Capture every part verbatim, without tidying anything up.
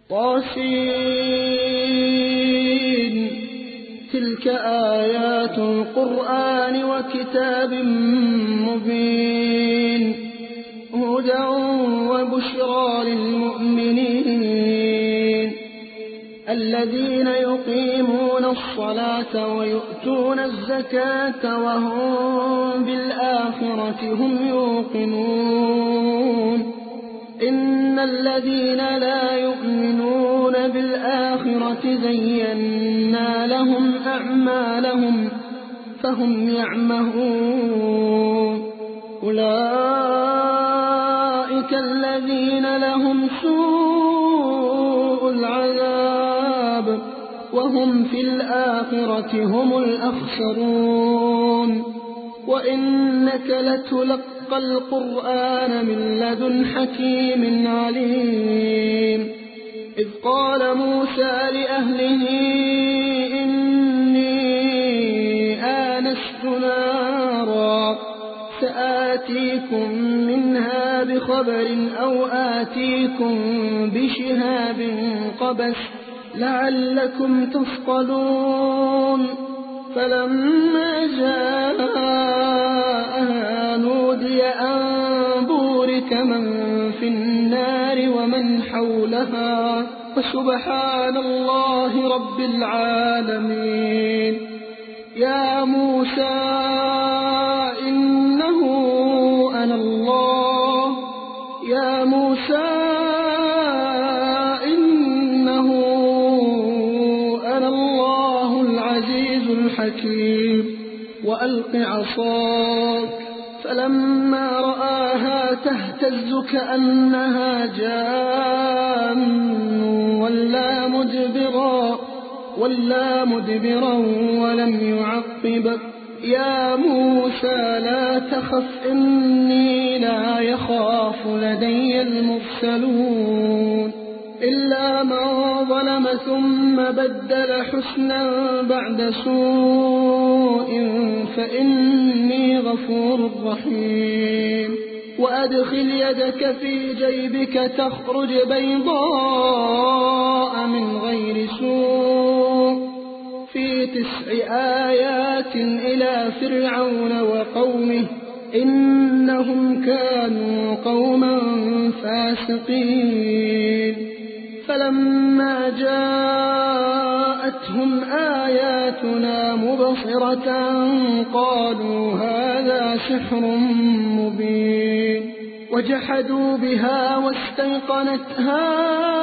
طاسين تلك آيات القرآن وكتاب مبين هدى وبشرى للمؤمنين الذين يقيمون الصلاة ويؤتون الزكاة وهم بالآخرة هم يوقنون إن الذين لا يؤمنون بالآخرة زينا لهم أعمالهم فهم يعمهون أولئك الذين لهم سوء العذاب وهم في الآخرة هم الأخسرون وإنك لتلقى القرآن من لدن حكيم عليم إذ قال موسى لأهله إني آنست نارا سآتيكم منها بخبر أو آتيكم بشهاب قبس لعلكم تصطلون فلما جاءها نودي أن بورك من في النار ومن حولها وسبحان الله رب العالمين يا موسى إنه أنا الله يا موسى إنه أنا الله العزيز الحكيم وألق عصاك فلما رآها تهتز كأنها جان ولا مدبرا ولا مدبرا ولم يعقب يا موسى لا تخف إني لا يخاف لدي المرسلون إلا من ظلم ثم بدل حسنا بعد سوء فإني غفور رحيم وأدخل يدك في جيبك تخرج بيضاء من غير سوء في تسع آيات إلى فرعون وقومه إنهم كانوا قوما فاسقين فلما جاءتهم آياتنا مبصرة قالوا هذا سحر مبين وجحدوا بها واستيقنتها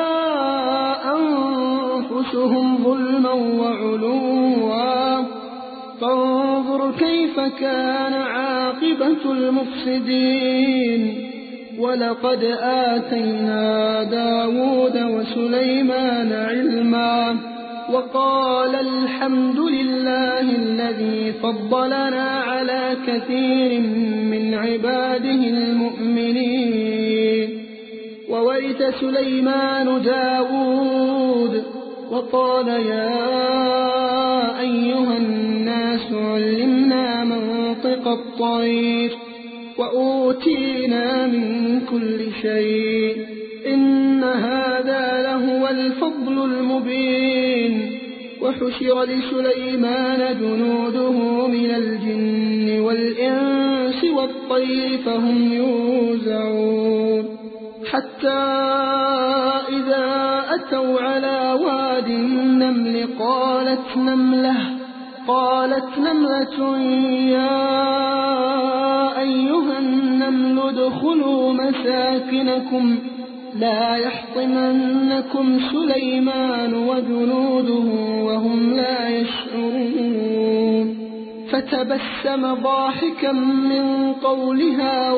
أنفسهم ظلما وعلوا فانظر كيف كان عاقبة المفسدين ولقد آتينا داود وسليمان علما وقال الحمد لله الذي فضلنا على كثير من عباده المؤمنين وورث سليمان داود وقال يا أيها الناس علمنا منطق الطير وأوتينا من كل شيء إن هذا لهو الفضل المبين وحشر لسليمان جنوده من الجن والإنس والطير فهم يوزعون حتى إذا أتوا على واد النمل قالت نملة قالت نملة يا أيها النمل ادخلوا مساكنكم لا يحطمنكم سليمان وجنوده وهم لا يشعرون فتبسم ضاحكا من قولها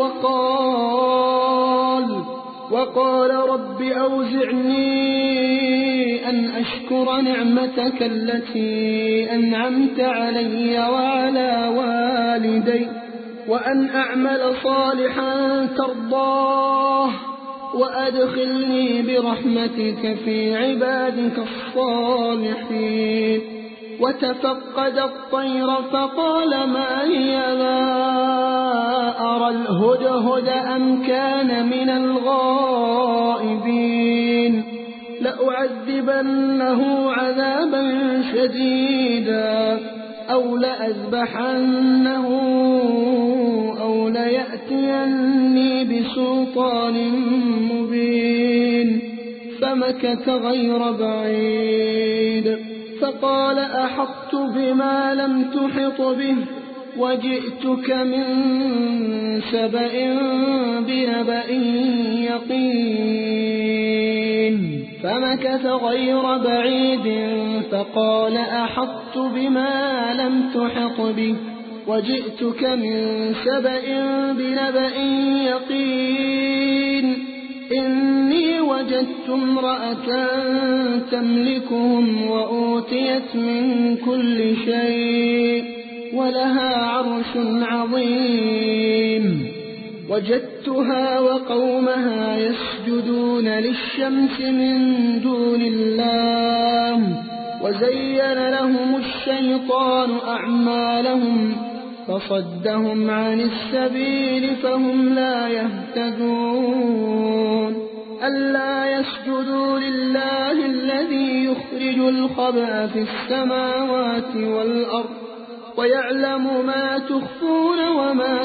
وقال وقال رب أوزعني أن أشكر نعمتك التي أنعمت علي وعلى والدي وأن أعمل صالحا ترضاه وأدخلني برحمتك في عبادك الصالحين وتفقد الطير فقال ما هي لا أرى الهدهد أم كان من الغائبين لأعذبنه عذابا شديدا أو لأذبحنه أو ليأتيني بسلطان مبين. فمكث غير بعيد فقال أحطت بما لم تحط به وجئتك من سبأ بنبأ يقين. فمكث غير بعيد فقال أحطت بما لم تحط به وجئتك من سبأ بنبأ يقين. إني وجدت امرأة تملكهم وأوتيت من كل شيء ولها عرش عظيم. وجدتها وقومها يسجدون للشمس من دون الله وزين لهم الشيطان أعمالهم فصدهم عن السبيل فهم لا يهتدون. ألا يسجدوا لله الذي يخرج الخبأ في السماوات والأرض ويعلم ما تخفون وما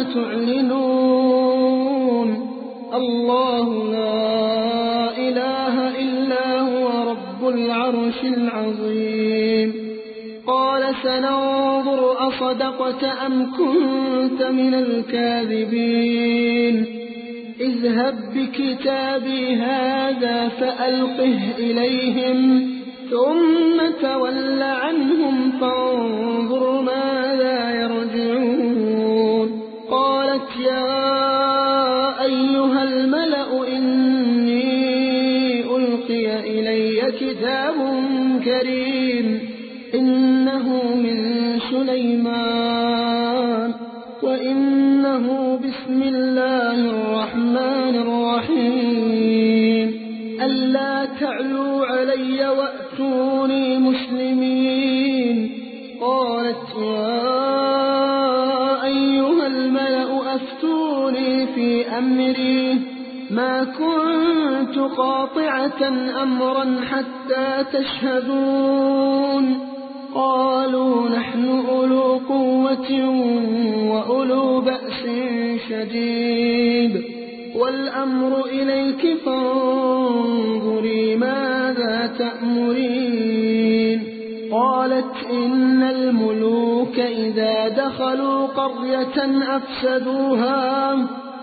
تعلنون. الله لا إله إلا هو رب العرش العظيم. قال سننظر أصدقت أم كنت من الكاذبين. اذهب بكتابي هذا فألقه إليهم ثم تول عنهم فانظر ماذا يرجعون. قالت يا أيها الملأ إني ألقي إلي كتاب كريم إنه من سليمان وإنه بسم الله الرحمن الرحيم. ألا تعلوا علي وأتوني مسلمين. قالت يا أيها الملأ أفتوني في أمري ما كنت قاطعة أمرا حتى تشهدون. قالوا نحن أولو قوة وأولو بأس شديد والأمر إليك فانظري ماذا تأمرين. قالت إن الملوك إذا دخلوا قرية أفسدوها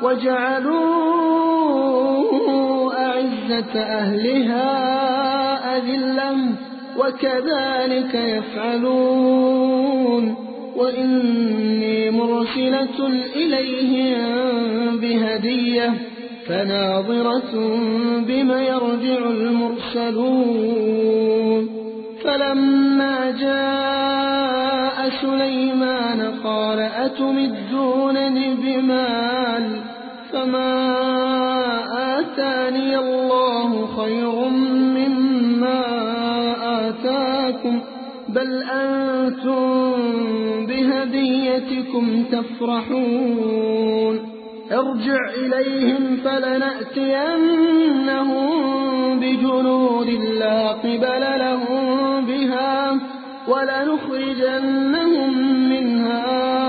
وجعلوا أعزة أهلها أذلة وكذلك يفعلون. وإني مرسلة إليهم بهدية فناظرة بما يرجع المرسلون. فلما جاء سليمان قال أتمدونني بمال فما آتاني الله خير مما آتاكم بل أنتم بهديتكم تفرحون. ارجع إليهم فلنأتينهم بجنود لا قبل لهم بها ولنخرجنهم منها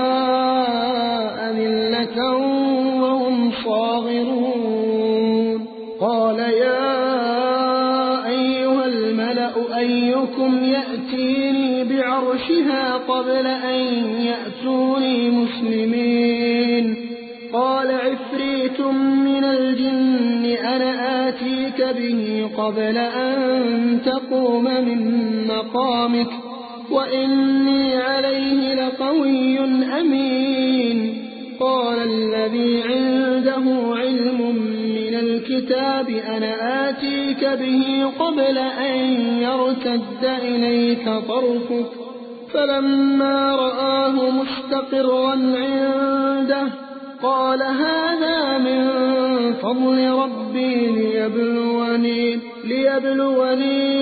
أذلة وهم صاغرون. قال يا أيها الملأ أيكم يأتيني بعرشها قبل أن يأتوني مسلمين. قال عفريت من الجن أنا آتيك به قبل أن تقوم من مقامك وإني عليه لقوي أمين. قال الذي عنده علم من الكتاب أنا آتيك به قبل أن يرتد إليك طرفك فلما رآه مستقرا عنده قال هذا من فضل ربي ليبلوني, ليبلوني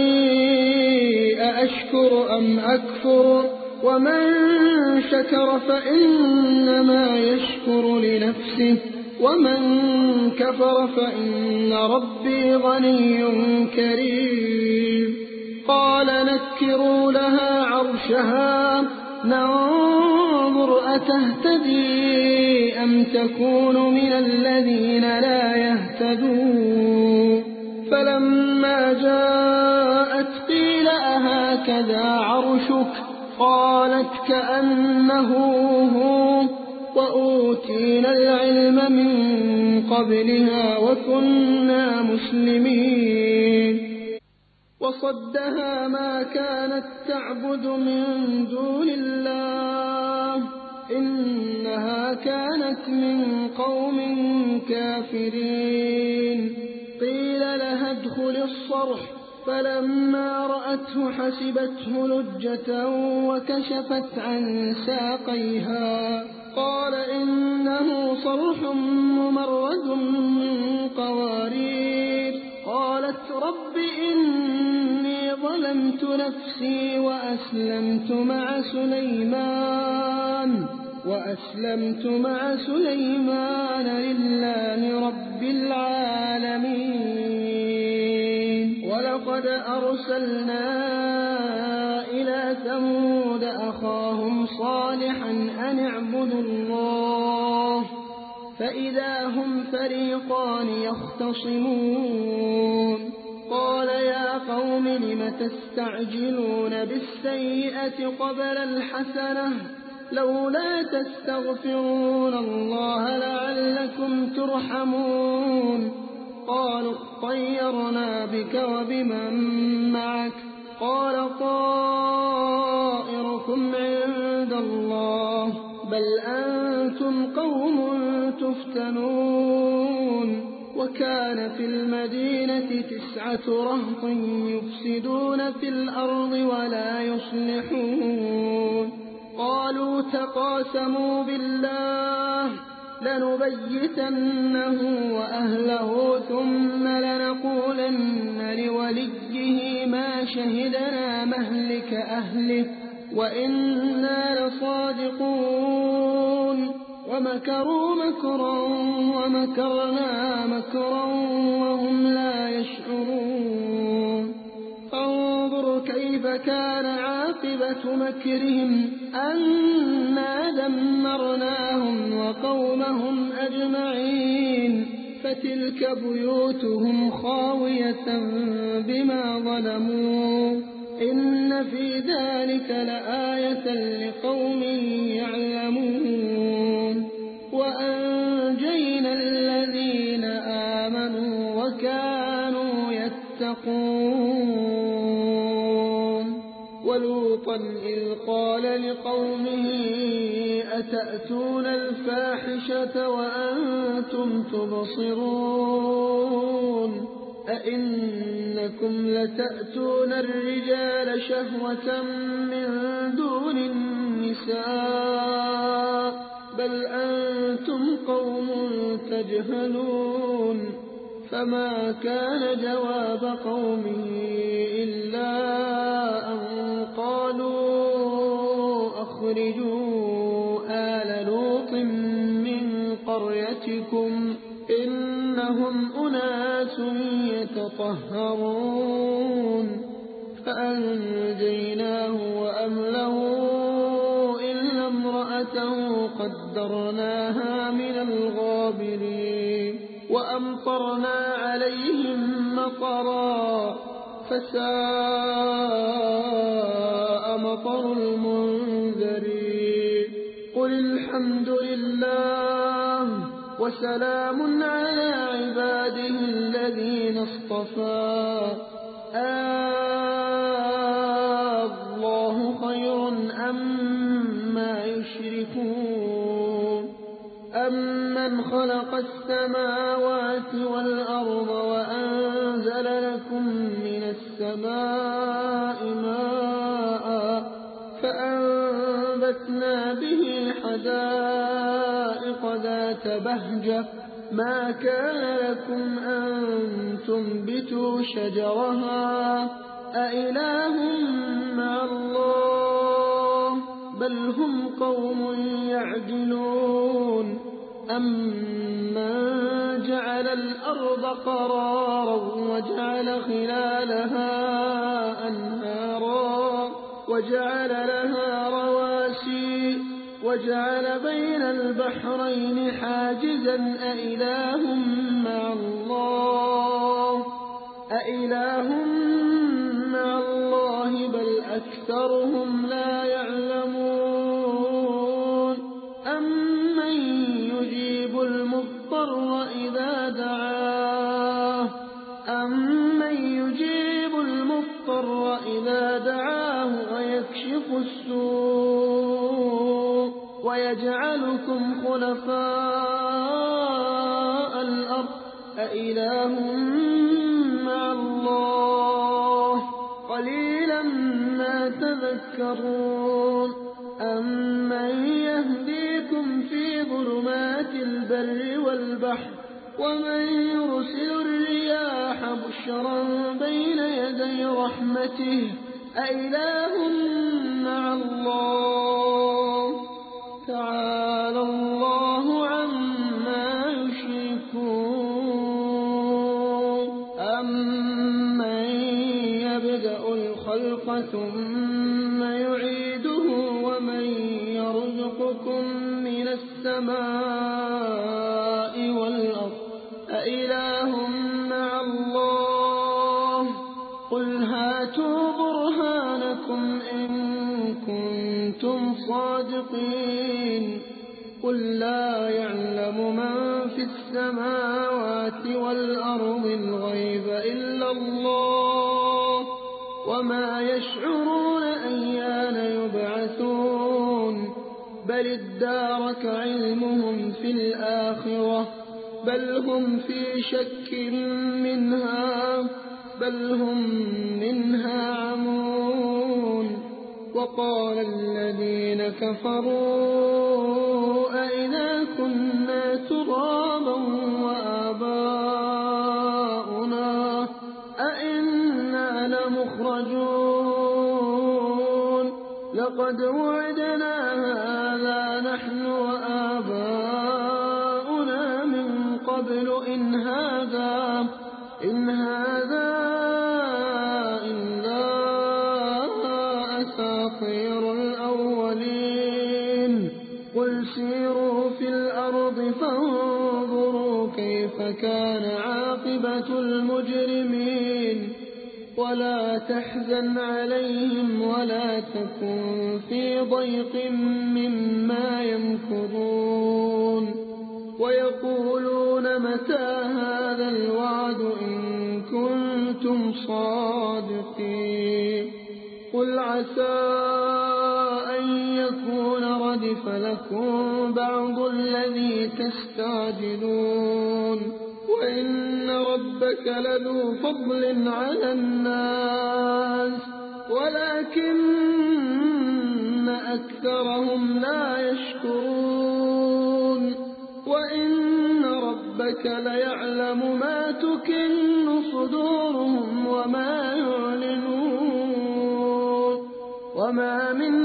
أأشكر أم أكفر ومن شكر فإنما يشكر لنفسه ومن كفر فإن ربي غني كريم. سكروا لها عرشها ننظر أتهتدي أم تكون من الذين لا يهتدون فلما جاءت قيل أهكذا عرشك قالت كأنه هو وأوتينا العلم من قبلها وكنا مسلمين وصدها ما كانت تعبد من دون الله إنها كانت من قوم كافرين قيل لها ادخل الصرح فلما رأته حسبته لجة وكشفت عن ساقيها قال إنه صرح ممرد من قوارير قالت رب إني ظلمت نفسي وأسلمت مع سليمان وأسلمت مع سليمان لله رب العالمين ولقد أرسلنا إلى ثمود أخاهم صالحا أن اعبدوا الله فإذا هم فريقان يختصمون قال يا قوم لم تستعجلون بالسيئة قبل الحسنة لولا تستغفرون الله لعلكم ترحمون قالوا اطيرنا بك وبمن معك قال طائركم عند الله بل أنتم قوم تفتنون وكان في المدينة تسعة رهط يفسدون في الأرض ولا يصلحون قالوا تقاسموا بالله لنبيتنه وأهله ثم لنقولن لوليه ما شهدنا مهلك أهله وإنا لصادقون ومكروا مكرا ومكرنا مكرا وهم لا يشعرون فانظر كيف كان عاقبة مكرهم أنا دمرناهم وقومهم أجمعين فتلك بيوتهم خاوية بما ظلموا إن في ذلك لآية لقوم يعلمون وأنجينا الذين آمنوا وكانوا يتقون ولوطا إذ قال لقومه أتأتون الفاحشة وأنتم تبصرون أئنكم لتأتون الرجال شهوة من دون النساء بل أنتم قوم تجهلون فما كان جواب قومه إلا أن قالوا أخرجوا آل لوط من قريتكم إنهم أناس يتطهرون فأنجيناه وأهله إلا امرأته قدرناها من الغابرين وأمطرنا عليهم مطرا فساء مطر المنذرين قل الحمد لله وسلام على عباده الذين اصطفى الله خير أما يشركون أمن خلق السماوات والأرض وأنزل لكم من السماء ماء فأنبتنا به حدائق ذات بهجة ما كان لكم أن تنبتوا شجرها أإله مع الله بل هم قوم يعدلون أمن جعل الأرض قرارا وجعل خلالها أنهارا وجعل لها رواسي وجعل بين البحرين حاجزا أإله مع الله أإله مع الله بل أكثرهم لا يعلمون أمن يجيب المضطر إذا دعاه أمن يجيب المضطر إذا دعاه ويكشف السوء ويجعلكم خلفاء الأرض أإله مع الله قليلا ما تذكرون أمن يهديكم في ظلمات البر والبحر ومن يرسل الرياح بشرا بين يدي رحمته أإله مع الله تعالى الله عما يشركون أمن يبدأ الخلق ثم يعيده ومن يرزقكم من السماء والأرض أإله مع الله قل هاتوا برهانكم إن كنتم صادقين قل لا يعلم من في السماوات والأرض الغيب إلا الله وما يشعرون أيان يبعثون بل ادارك علمهم في الآخرة بل هم في شك منها بل هم منها عمون وقال الذين كفروا أئذا كنا ترابا وآباؤنا أئنا لمخرجون لقد وعدنا هذا نحن وآباؤنا من قبل إن هذا إن هذا إلا أساطير الأولين قل سيروا في الأرض فانظروا كيف كان عاقبة المجرمين ولا تحزن عليهم ولا تكن في ضيق مما يمكرون ويقولون متى هذا الوعد إن كنتم صادقين قل عسى أن يكون ردف لكم بعض الذي تستعجلون وإن ربك لذو فضل على الناس ولكن أكثرهم لا يشكرون وإن ربك ليعلم ما تكن صدورهم وما يعلنون وما من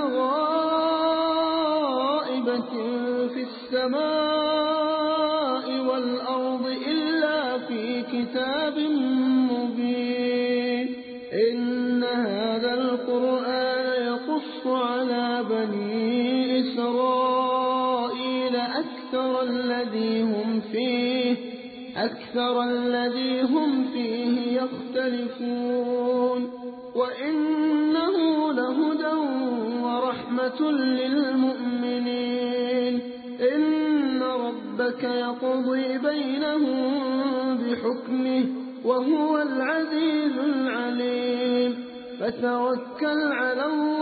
غائبة في السماء والأرض إلا في كتاب مبين إن هذا القرآن يقص على بني إسرائيل أكثر الذي هم فيه أكثر الذي هم فيه يختلفون وإنه لهدى ورحمة للمؤمنين إن ربك يقضي بينهم بحكمه وهو العزيز العليم فتوكل على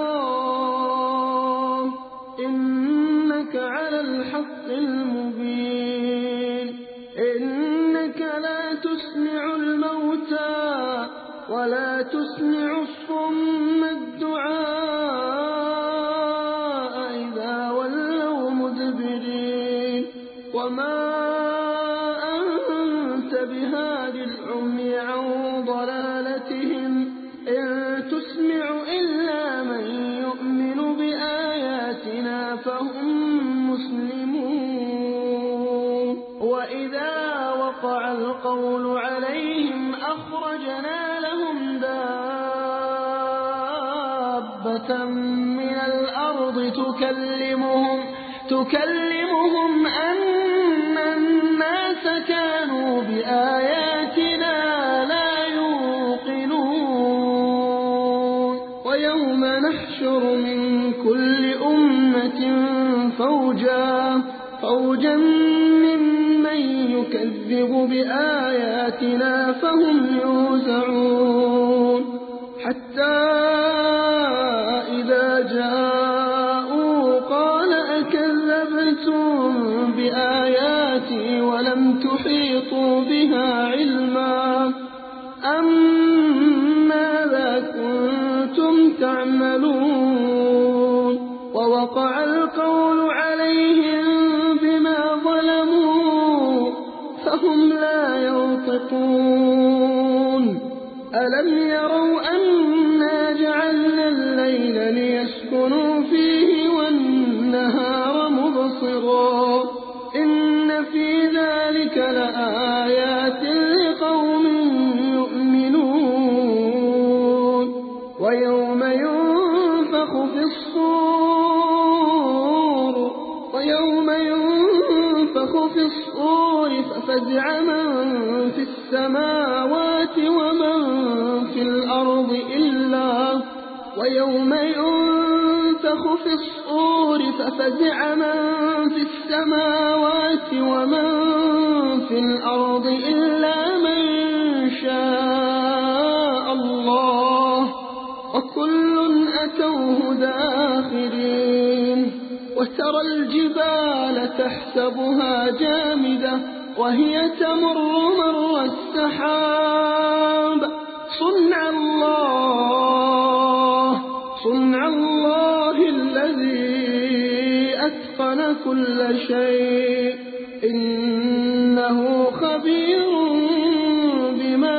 الله إنك على الحق المبين إنك لا تسمع الموتى ولا تسمع الصم الدعاء إذا ولوا مدبرين وما أنت بهاد العمي عن ضلالتهم إن تسمع إلا من يؤمن بآياتنا فهم مسلمون وإذا وقع القول عليهم أخرجنا لهم دابة دابة من الأرض تكلمهم تكلمهم أن الناس كانوا بآياتنا لا يوقنون ويوم نحشر من كل أمة فوجا فوجا ممن يكذب بآياتنا فهم يوزعون حتى إذا جاءوا قال أكذبتم بآياتي ولم تحيطوا بها علما أم ماذا كنتم تعملون ووقع القول عليهم بما ظلموا فهم لا ينطقون ألم يروا أنا جعلنا الليل ليسكنوا فيه والنهار مبصرا إن في ذلك لآيات لقوم يؤمنون ويوم ينفخ في الصور ويوم ينفخ في الصور ففزع من في السماوات ومن في الأرض إلا ويوم ينفخ في الصور ففزع من في السماوات ومن في الأرض إلا من شاء الله وكل أتوه داخرين وترى الجبال تحسبها جامدة وهي تمر مر السحاب صنع الله صنع الله الذي أتقن كل شيء إنه خبير بما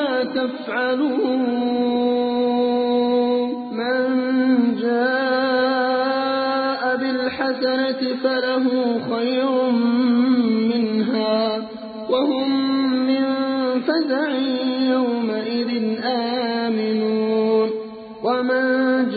تفعلون من جاء بالحسنة فله خير منها وهم من فزع يومئذ آمنون ومن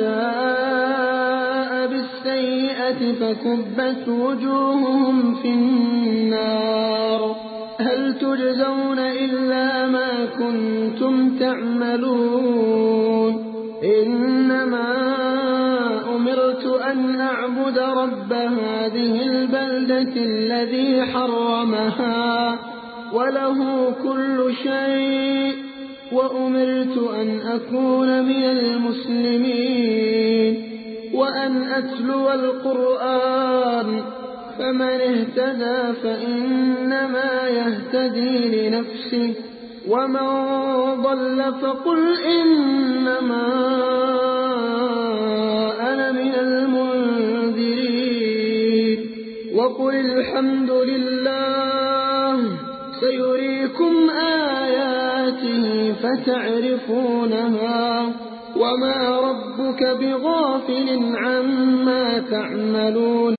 جاء بالسيئة فكبت وجوههم في النار هل تجزون إلا ما كنتم تعملون إنما أمرت أن أعبد رب هذه البلدة الذي حرمها وله كل شيء وأمرت أن أكون من المسلمين وأن أتلو القرآن فمن اهتدى فإنما يهتدي لنفسه ومن ضل فقل إنما أنا من المنذرين وقل الحمد لله سيريكم آياته فتعرفونها وما ربك بغافل عما تعملون